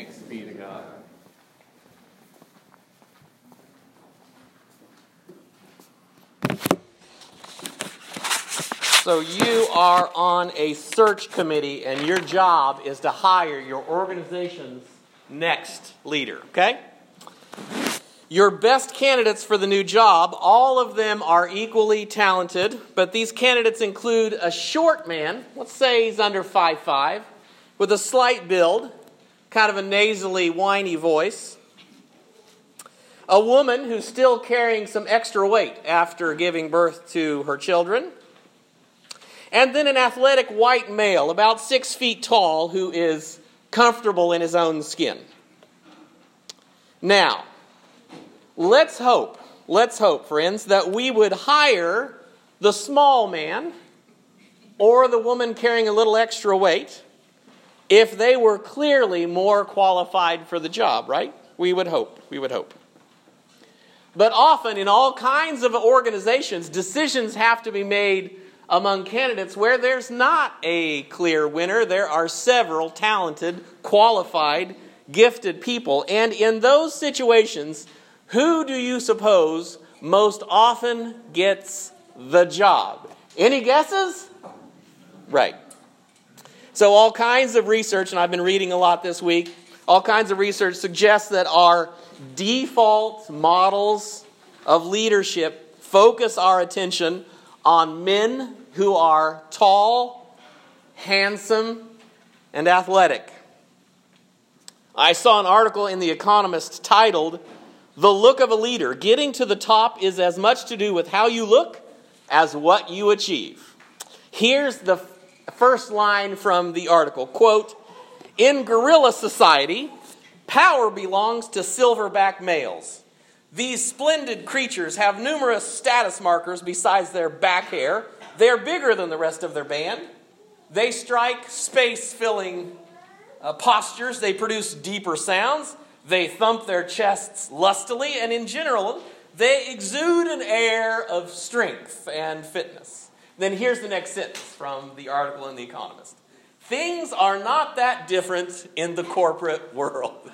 Thanks be to God. So you are on a search committee, and your job is to hire your organization's next leader, okay? Your best candidates for the new job, all of them are equally talented, but these candidates include a short man, let's say he's under 5'5", with a slight build, kind of a nasally, whiny voice. A woman who's still carrying some extra weight after giving birth to her children. And then an athletic white male, about 6 feet tall, who is comfortable in his own skin. Now, let's hope, friends, that we would hire the small man or the woman carrying a little extra weight if they were clearly more qualified for the job, right? We would hope. But often in all kinds of organizations, decisions have to be made among candidates where there's not a clear winner. There are several talented, qualified, gifted people. And in those situations, who do you suppose most often gets the job? Any guesses? Right. So all kinds of research, and I've been reading a lot this week, all kinds of research suggests that our default models of leadership focus our attention on men who are tall, handsome, and athletic. I saw an article in The Economist titled, "The Look of a Leader. Getting to the top is as much to do with how you look as what you achieve." Here's the first line from the article, quote, "In gorilla society, power belongs to silverback males. These splendid creatures have numerous status markers besides their back hair. They're bigger than the rest of their band. They strike space-filling postures. They produce deeper sounds. They thump their chests lustily. And in general, they exude an air of strength and fitness." Then here's the next sentence from the article in The Economist. "Things are not that different in the corporate world."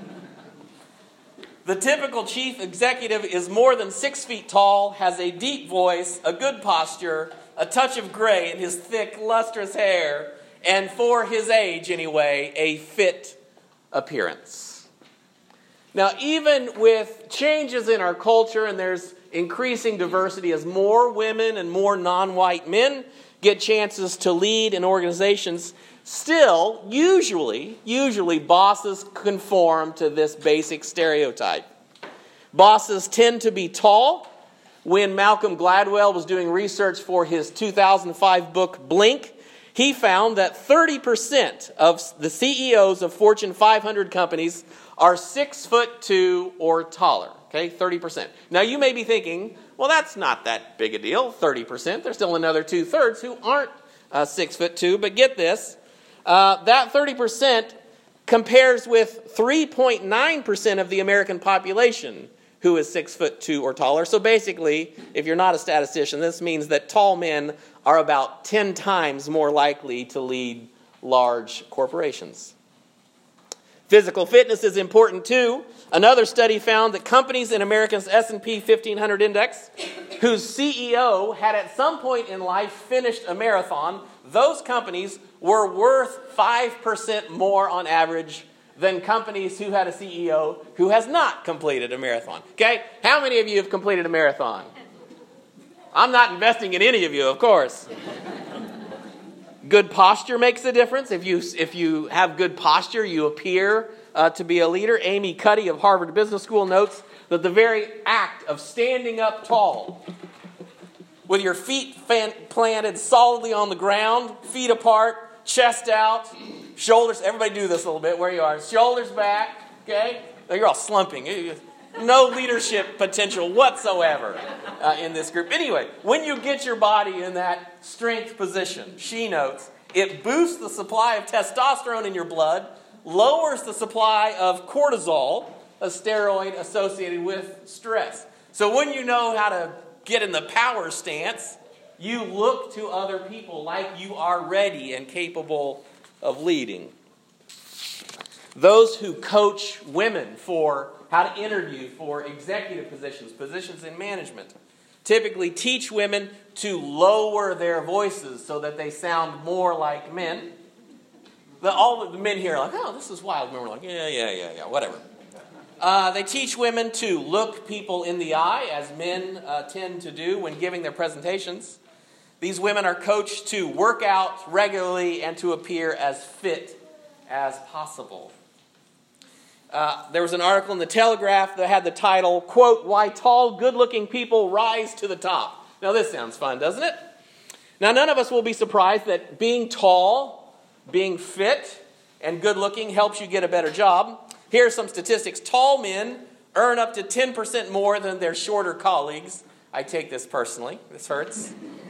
The typical chief executive is more than 6 feet tall, has a deep voice, a good posture, a touch of gray in his thick, lustrous hair, and for his age anyway, a fit appearance. Now, even with changes in our culture, and there's increasing diversity as more women and more non-white men get chances to lead in organizations, still, usually bosses conform to this basic stereotype. Bosses tend to be tall. When Malcolm Gladwell was doing research for his 2005 book, Blink, he found that 30% of the CEOs of Fortune 500 companies are 6'2" or taller. Okay, 30%. Now you may be thinking, well, that's not that big a deal, 30%. There's still another 2/3 who aren't 6'2", but get this. That 30% compares with 3.9% of the American population who is 6'2" or taller. So basically, if you're not a statistician, this means that tall men are about 10 times more likely to lead large corporations. Physical fitness is important too. Another study found that companies in America's S&P 1500 index, whose CEO had at some point in life finished a marathon, those companies were worth 5% more on average than companies who had a CEO who has not completed a marathon. Okay? How many of you have completed a marathon? I'm not investing in any of you, of course. Good posture makes a difference. If you have good posture, you appear to be a leader. Amy Cuddy of Harvard Business School notes that the very act of standing up tall, with your feet planted solidly on the ground, feet apart, chest out, shoulders, everybody do this a little bit where you are, shoulders back, okay? Now you're all slumping. No leadership potential whatsoever in this group. Anyway, when you get your body in that strength position, she notes, it boosts the supply of testosterone in your blood, lowers the supply of cortisol, a steroid associated with stress. So when you know how to get in the power stance, you look to other people like you are ready and capable of leading. Those who coach women for how to interview for executive positions, positions in management, typically teach women to lower their voices so that they sound more like men. All the men here are like, oh, this is wild. Men are like, yeah, whatever. They teach women to look people in the eye, as men tend to do when giving their presentations. These women are coached to work out regularly and to appear as fit as possible. There was an article in the Telegraph that had the title, quote, "Why Tall, Good-Looking People Rise to the Top." Now this sounds fun, doesn't it? Now none of us will be surprised that being tall, being fit, and good-looking helps you get a better job. Here are some statistics. Tall men earn up to 10% more than their shorter colleagues. I take this personally. This hurts.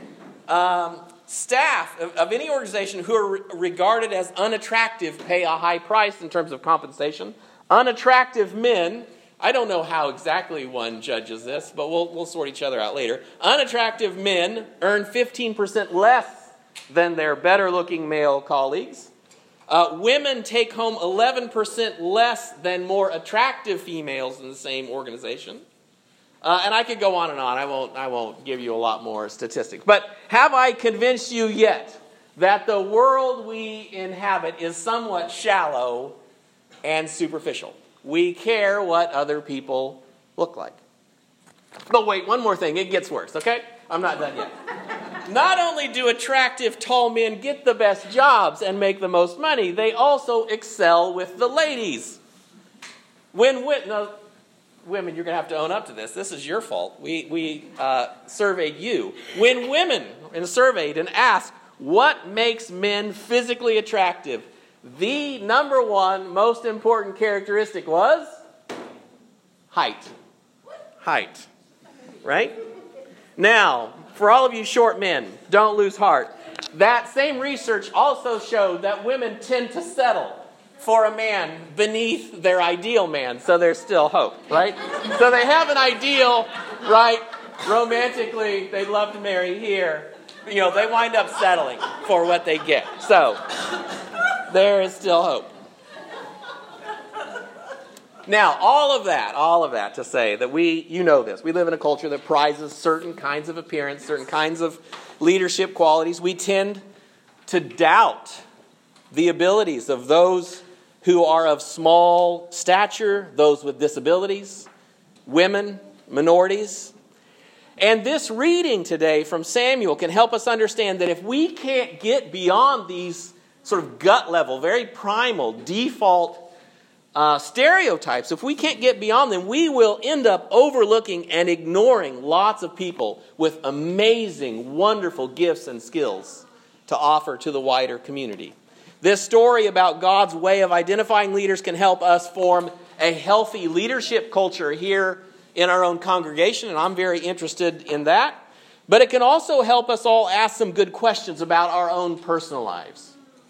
Staff of any organization who are regarded as unattractive pay a high price in terms of compensation. Unattractive men, I don't know how exactly one judges this, but we'll sort each other out later. Unattractive men earn 15% less than their better-looking male colleagues. Women take home 11% less than more attractive females in the same organization. And I could go on and on. I won't give you a lot more statistics. But have I convinced you yet that the world we inhabit is somewhat shallow and superficial? We care what other people look like. But wait, one more thing. It gets worse, okay? I'm not done yet. Not only do attractive tall men get the best jobs and make the most money, they also excel with the ladies. Women, you're going to have to own up to this. This is your fault. We surveyed you. When women are surveyed and asked what makes men physically attractive, the number one most important characteristic was height. Height. Right? Now, for all of you short men, don't lose heart. That same research also showed that women tend to settle for a man beneath their ideal man, so there's still hope, right? So they have an ideal, right, romantically, they'd love to marry here. They wind up settling for what they get. So, there is still hope. Now, all of that to say that we live in a culture that prizes certain kinds of appearance, certain kinds of leadership qualities. We tend to doubt the abilities of those who are of small stature, those with disabilities, women, minorities. And this reading today from Samuel can help us understand that if we can't get beyond these sort of gut level, very primal, default stereotypes, if we can't get beyond them, we will end up overlooking and ignoring lots of people with amazing, wonderful gifts and skills to offer to the wider community. This story about God's way of identifying leaders can help us form a healthy leadership culture here in our own congregation, and I'm very interested in that. But it can also help us all ask some good questions about our own personal lives.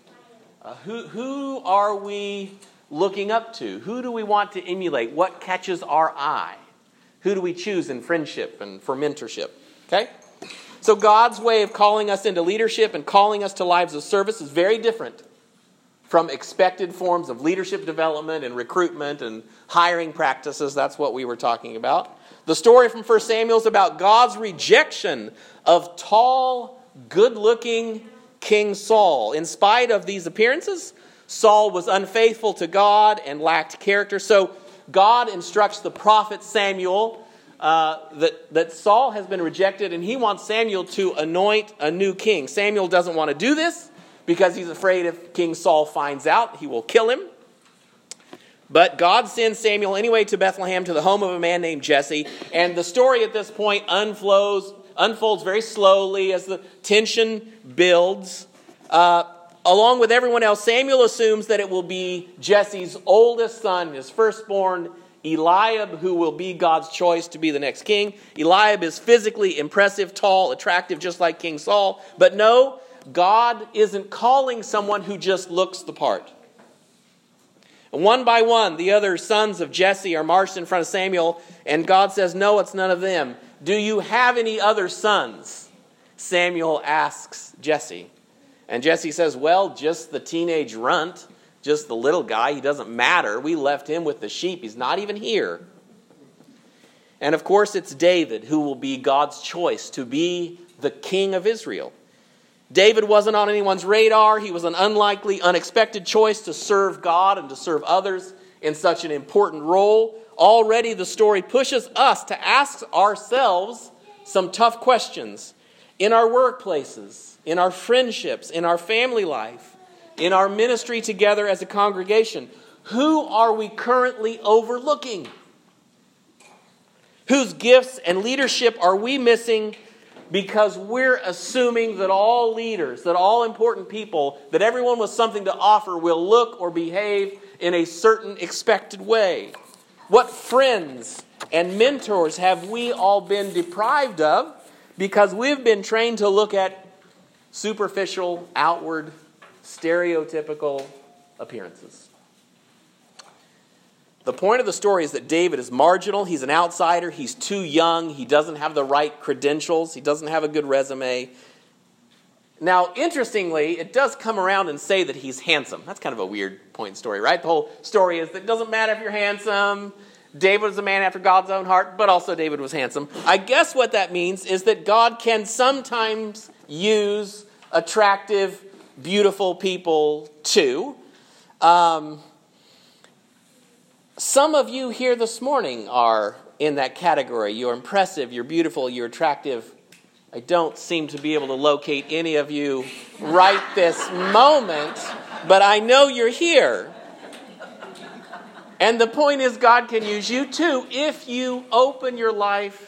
Who are we looking up to? Who do we want to emulate? What catches our eye? Who do we choose in friendship and for mentorship? Okay? So God's way of calling us into leadership and calling us to lives of service is very different from expected forms of leadership development and recruitment and hiring practices. That's what we were talking about. The story from 1 Samuel is about God's rejection of tall, good-looking King Saul. In spite of these appearances, Saul was unfaithful to God and lacked character. So God instructs the prophet Samuel that Saul has been rejected, and he wants Samuel to anoint a new king. Samuel doesn't want to do this because he's afraid if King Saul finds out, he will kill him. But God sends Samuel anyway to Bethlehem, to the home of a man named Jesse. And the story at this point unfolds very slowly as the tension builds. Along with everyone else, Samuel assumes that it will be Jesse's oldest son, his firstborn, Eliab, who will be God's choice to be the next king. Eliab is physically impressive, tall, attractive, just like King Saul. But no, God isn't calling someone who just looks the part. And one by one, the other sons of Jesse are marched in front of Samuel, and God says, no, it's none of them. Do you have any other sons? Samuel asks Jesse. And Jesse says, well, just the teenage runt, just the little guy. He doesn't matter. We left him with the sheep. He's not even here. And of course, it's David who will be God's choice to be the king of Israel. David wasn't on anyone's radar. He was an unlikely, unexpected choice to serve God and to serve others in such an important role. Already the story pushes us to ask ourselves some tough questions in our workplaces, in our friendships, in our family life, in our ministry together as a congregation. Who are we currently overlooking? Whose gifts and leadership are we missing because we're assuming that all leaders, that all important people, that everyone with something to offer will look or behave in a certain expected way? What friends and mentors have we all been deprived of because we've been trained to look at superficial, outward, stereotypical appearances? The point of the story is that David is marginal. He's an outsider. He's too young. He doesn't have the right credentials. He doesn't have a good resume. Now, interestingly, it does come around and say that he's handsome. That's kind of a weird point in the story, right? The whole story is that it doesn't matter if you're handsome. David was a man after God's own heart, but also David was handsome. I guess what that means is that God can sometimes use attractive, beautiful people too. Some of you here this morning are in that category. You're impressive, you're beautiful, you're attractive. I don't seem to be able to locate any of you right this moment, but I know you're here. And the point is, God can use you too if you open your life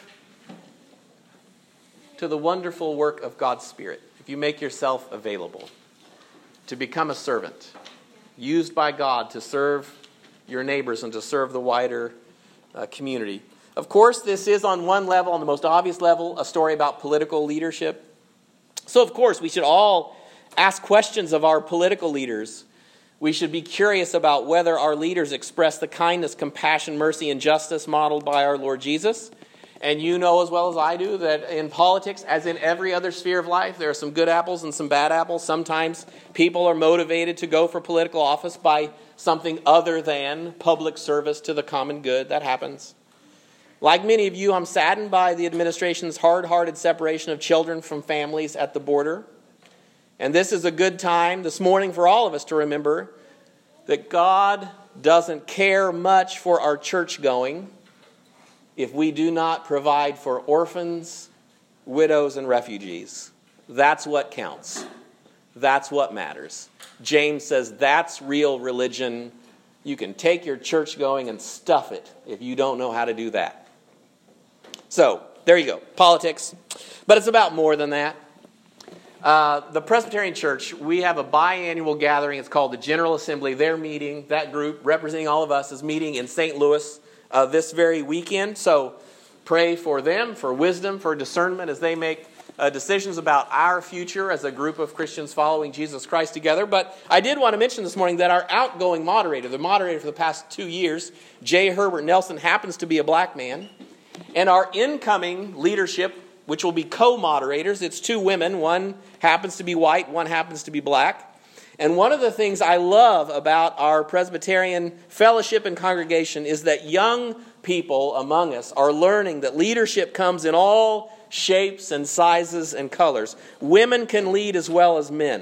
to the wonderful work of God's Spirit. If you make yourself available to become a servant, used by God to serve your neighbors and to serve the wider community. Of course, this is on one level, on the most obvious level, a story about political leadership. So, of course, we should all ask questions of our political leaders. We should be curious about whether our leaders express the kindness, compassion, mercy, and justice modeled by our Lord Jesus. And you know as well as I do that in politics, as in every other sphere of life, there are some good apples and some bad apples. Sometimes people are motivated to go for political office by something other than public service to the common good. That happens. Like many of you, I'm saddened by the administration's hard-hearted separation of children from families at the border. And this is a good time this morning for all of us to remember that God doesn't care much for our church going if we do not provide for orphans, widows, and refugees. That's what counts. That's what matters. James says that's real religion. You can take your church going and stuff it if you don't know how to do that. So, there you go. Politics. But it's about more than that. The Presbyterian Church, we have a biannual gathering. It's called the General Assembly. Their meeting, that group representing all of us, is meeting in St. Louis this very weekend. So pray for them, for wisdom, for discernment as they make decisions about our future as a group of Christians following Jesus Christ together. But I did want to mention this morning that our outgoing moderator, the moderator for the past 2 years, J. Herbert Nelson, happens to be a black man. And our incoming leadership, which will be co-moderators, it's 2 women. One happens to be white, one happens to be black. And one of the things I love about our Presbyterian fellowship and congregation is that young people among us are learning that leadership comes in all shapes and sizes and colors. Women can lead as well as men.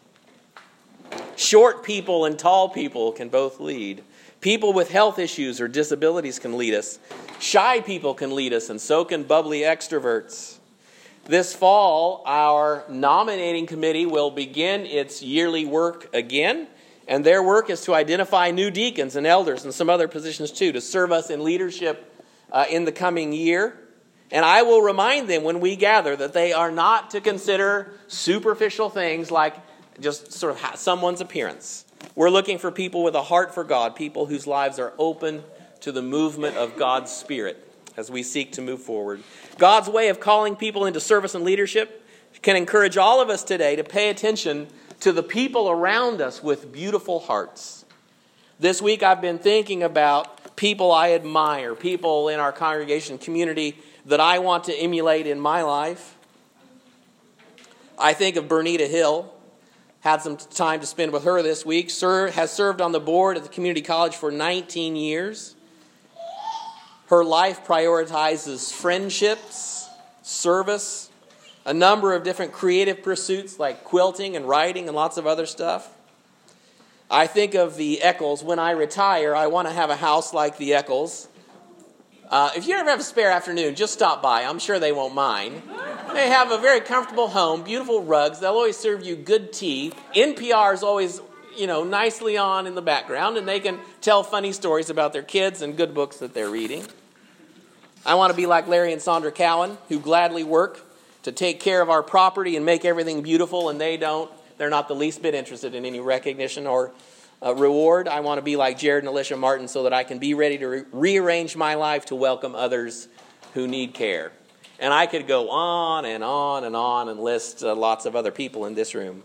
Short people and tall people can both lead. People with health issues or disabilities can lead us. Shy people can lead us, and so can bubbly extroverts. This fall, our nominating committee will begin its yearly work again, and their work is to identify new deacons and elders and some other positions too to serve us in leadership in the coming year. And I will remind them when we gather that they are not to consider superficial things like just sort of someone's appearance. We're looking for people with a heart for God, people whose lives are open to the movement of God's Spirit as we seek to move forward. God's way of calling people into service and leadership can encourage all of us today to pay attention to the people around us with beautiful hearts. This week I've been thinking about people I admire, people in our congregation community that I want to emulate in my life. I think of Bernita Hill. Had some time to spend with her this week. Has served on the board at the community college for 19 years. Her life prioritizes friendships, service, a number of different creative pursuits like quilting and writing and lots of other stuff. I think of the Eccles. When I retire, I want to have a house like the Eccles. If you ever have a spare afternoon, just stop by. I'm sure they won't mind. They have a very comfortable home, beautiful rugs. They'll always serve you good tea. NPR is always, nicely on in the background, and they can tell funny stories about their kids and good books that they're reading. I want to be like Larry and Sandra Cowan, who gladly work to take care of our property and make everything beautiful, and they're not the least bit interested in any recognition or reward. I want to be like Jared and Alicia Martin so that I can be ready to rearrange my life to welcome others who need care. And I could go on and on and on and list lots of other people in this room.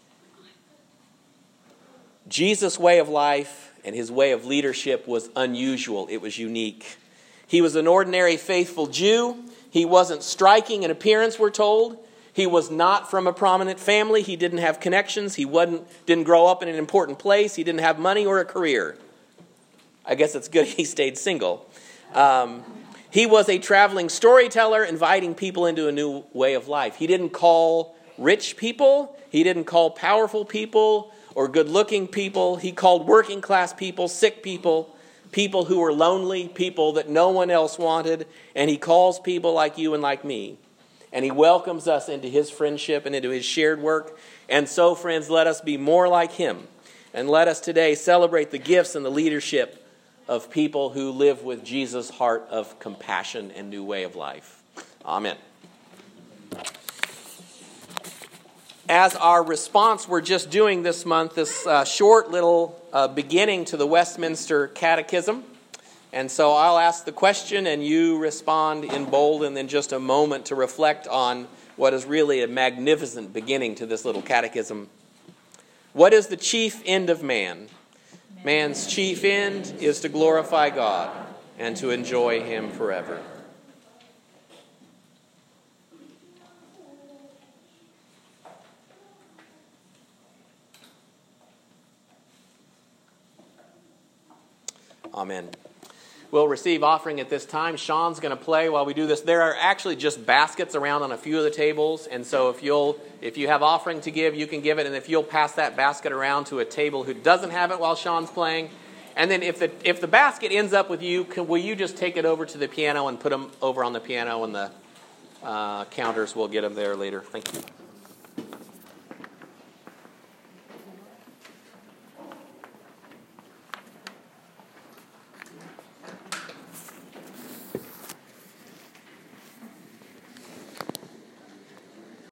Jesus' way of life and his way of leadership was unusual. It was unique. He was an ordinary faithful Jew. He wasn't striking in appearance, we're told. He was not from a prominent family. He didn't have connections. He didn't grow up in an important place. He didn't have money or a career. I guess it's good he stayed single. He was a traveling storyteller, inviting people into a new way of life. He didn't call rich people. He didn't call powerful people or good-looking people. He called working class people, sick people, people who were lonely, people that no one else wanted. And he calls people like you and like me. And he welcomes us into his friendship and into his shared work. And so, friends, let us be more like him. And let us today celebrate the gifts and the leadership of people who live with Jesus' heart of compassion and new way of life. Amen. As our response, we're just doing this month this short little beginning to the Westminster Catechism. And so I'll ask the question and you respond in bold and then just a moment to reflect on what is really a magnificent beginning to this little catechism. What is the chief end of man? Man's chief end is to glorify God and to enjoy him forever. Amen. We'll receive offering at this time. Sean's going to play while we do this. There are actually just baskets around on a few of the tables, and so if you have offering to give, you can give it, and if you'll pass that basket around to a table who doesn't have it while Sean's playing, and then if the basket ends up with you, will you just take it over to the piano and put them over on the piano, and the counters will get them there later. Thank you.